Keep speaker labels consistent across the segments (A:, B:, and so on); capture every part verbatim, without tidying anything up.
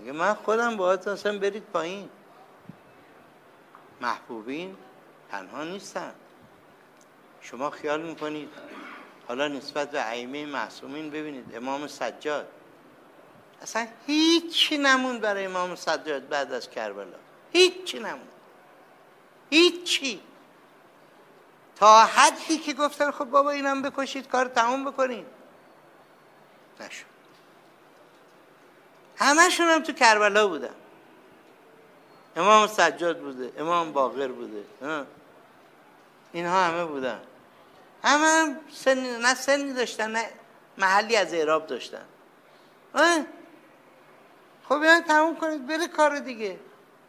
A: میگه من خودم باهاتون اصلا برید پایین. محبوبین تنها نیستن. شما خیال میکنید حالا نسبت به ائمه معصومین ببینید امام سجاد اصلا هیچی نموند برای امام سجاد بعد از کربلا، هیچی نموند، هیچی، تا حدی که گفتن خب بابا اینم بکشید کار تموم بکنید، نشد. همشون هم تو کربلا بودن. امام سجاد بوده، امام باقر بوده، اینها همه بودن. همه هم سن، نه سنی داشتن نه محلی از اعراب داشتن. اه؟ خب اینا تموم کنید بره کار دیگه.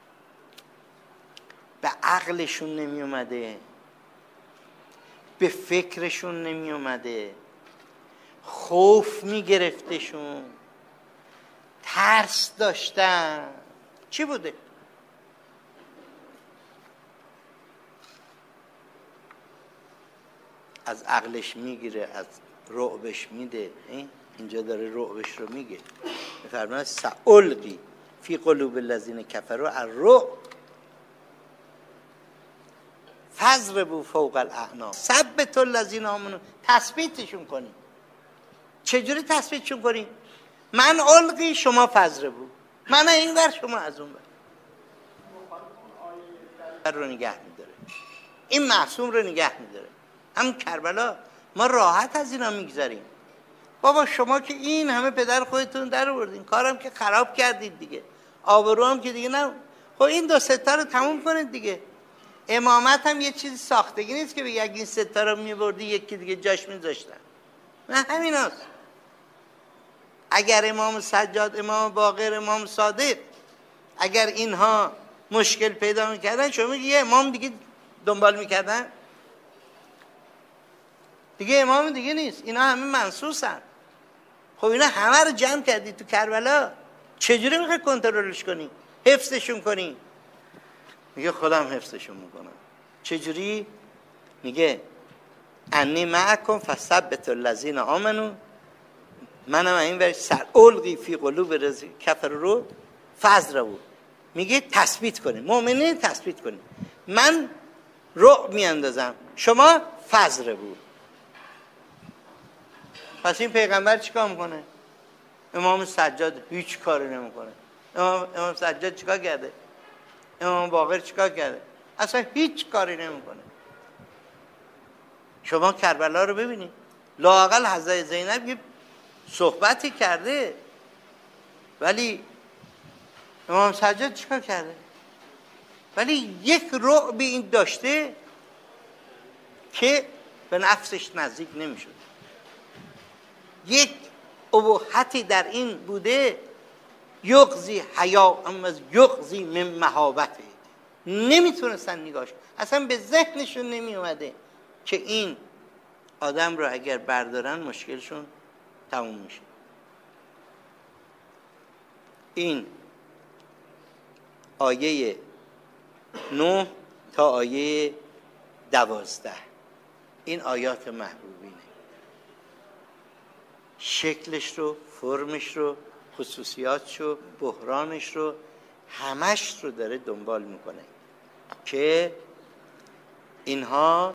A: به عقلشون نمی اومده، به فکرشون نمی اومده، خوف می گرفتشون، ترس داشتن. چی بوده؟ از عقلش میگیره، از رعبش میده. اینجا داره رعبش رو میگه، میفرماید سألقی فی قلوب الذین کفروا الرعب فاضربوا فوق الاعناق ثبتوا الذین آمنوا. تثبیتشون کنیم. چجوری تثبیتشون کنیم؟ من القی شما فاضربوا، من این ور شما از اون ور رو نگه میداره. این معصوم رو نگه میداره. هم کربلا ما راحت از اینا میگذاریم. بابا شما که این همه پدر خودتون در آوردین، کارم که خراب کردید دیگه، آبرو هم که دیگه نه. خب این دو ستا رو تموم کنید دیگه. امامت هم یه چیزی ساختگی نیست که بگه اگه این ستا رو میبردی یکی دیگه جاش میذاشتن. نه همین هست. اگر امام سجاد، امام باقر، امام صادق اگر اینها مشکل پیدا میکردن، شما میگی یه امام دیگه دنبال میکردن دیگه، امام دیگه نیست، اینا همه منصوصن. خب اینا همه رو جمع کردی تو کربلا، چجوری میخوای کنترلش کنی، حفظشون کنی؟ میگه خودم حفظشون میکنم. چجوری؟ میگه انی معکم فثبتوا الذین آمنوا، منم این ور سألقی فی قلوب الذین کفروا فاضربوا. میگه تثبیت کنی، مؤمنین تثبیت کنی. من رعب میاندازم، شما فاضربوا. پس این پیغمبر چیکار میکنه؟ امام سجاد هیچ کاری نمیکنه. امام امام سجاد چیکار کرده؟ امام باقر چیکار کرده؟ اصلا هیچ کاری نمیکنه. شما کربلا رو ببینید، لااقل حضرت زینب یه صحبتی کرده، ولی امام سجاد چیکار کرده؟ ولی یک رعب این داشته که به نفسش نزدیک نمیشد. یک ابهتی در این بوده، یغزی حیا اما یغزی من مهابته. نمیتونستن نگاش، اصلا به ذهنشون نمی اومده که این آدم رو اگر بردارن مشکلشون تموم میشه. این آیه نه تا آیه دوازده این آیات محبوبینه. شکلش رو، فرمش رو، خصوصیاتش رو، بحرانش رو، همش رو داره دنبال میکنه که اینها